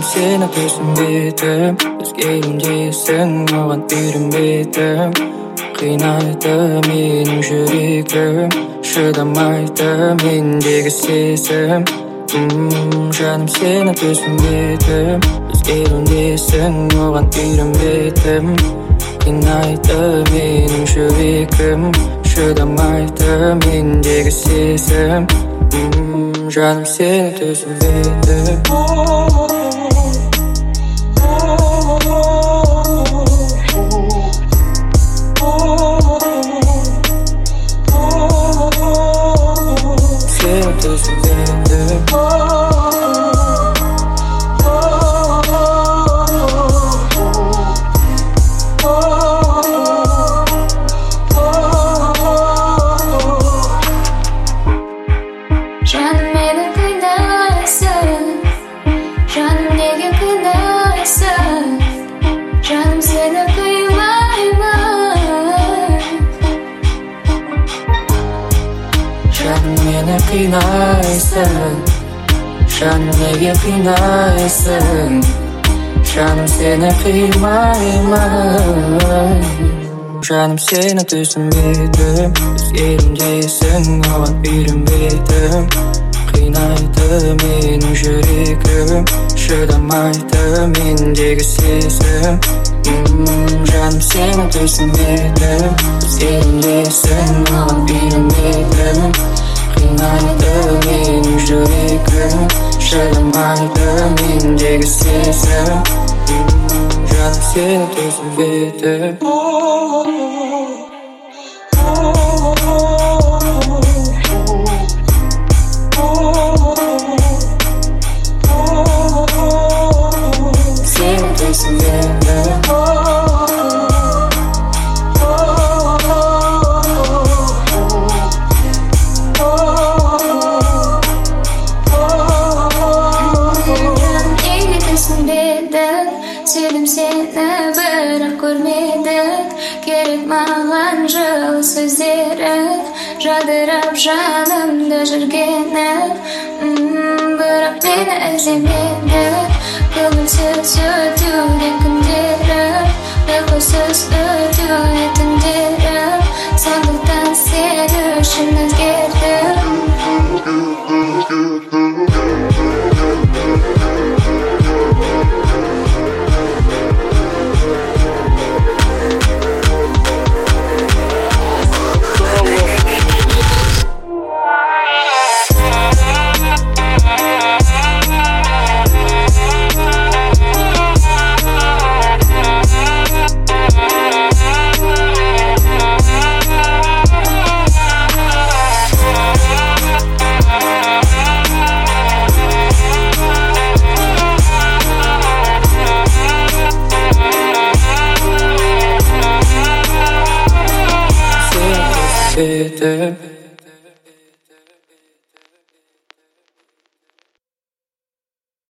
сені түсінбедім, өзге үндесің, оған үйренбедім. Қинайды менің жүрегім, шыдамайды мендегі сезім. Жаным сені түсінбедім, өзге үндесің, оған үйренбедім. Қинайды менің жүрегім, шыдамайды мендегі сезім. Жаным сені түсінбедім. Сені түсінбедім. Жаным мені қинайсың, жаным неге қинайсың, жаным сені қимаймын. Жаным мені қинайсың, жаным неге қинайсың, жаным сені қимаймын. Жаным сені түсінбедім, өзгерімдесің, оған үйренбедім. Қинайды менің жүрегім, шыдамайды мендегі сезім. Жаным сені түсінбедім, өзгерімдесің, оған үйренбедім. Қинайды менің жүрегім, шыдамайды мендегі сезім. Жаным сені түсінбедім. Сені түсінбедім. Жаным неге түсінбедің, сүйдім сені бірақ көрмедің. Керек маған жылы сөздерің, жадырап жанымда жүргенің. Бірақ мені іздемедің, көңілсіз өтуде күндерім, ұйқысыз өтуде түндерім. Сондықтан сен үшін өзгердім. Сені түсінбедім.